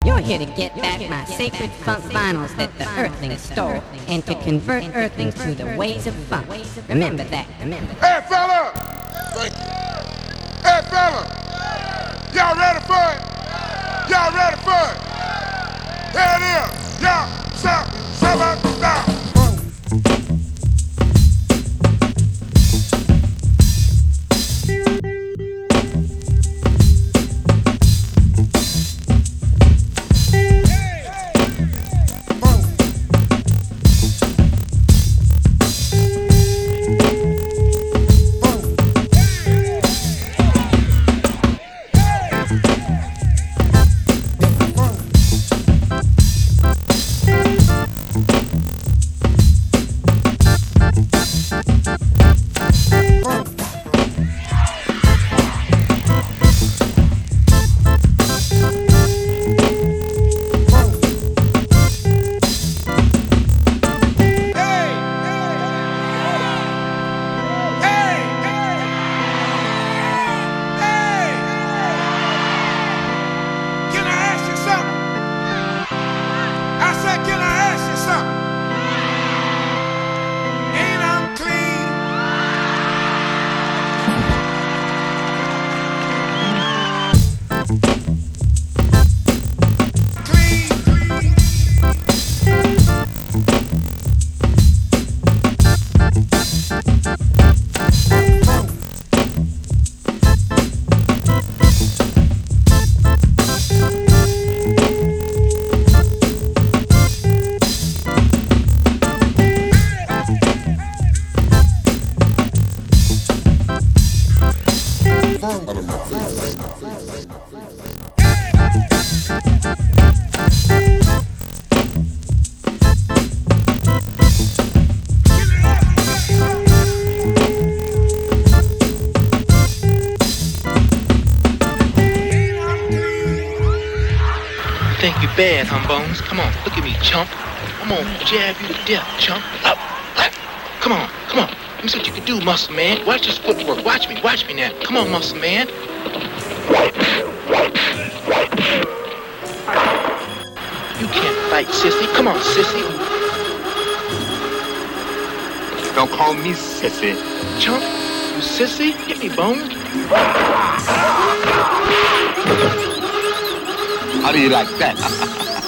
You're here to get back my sacred funk vinyls that the Earthlings stole and to convert Earthlings to the ways of funk. Remember that. Hey, fella! Hey, fella! Y'all ready for it? Y'all ready for it? Here it is. Y'all, seven, down. Think you bad, humbones? Come on, look at me, chump. I'm gonna jab you to death, chump. Up. Come on. Let me see what you can do, muscle man. Watch this footwork. Watch me now. Come on, muscle man. You can't fight, sissy. Come on, sissy. Don't call me sissy. Chump, you sissy? Hit me, bones. How do you like that?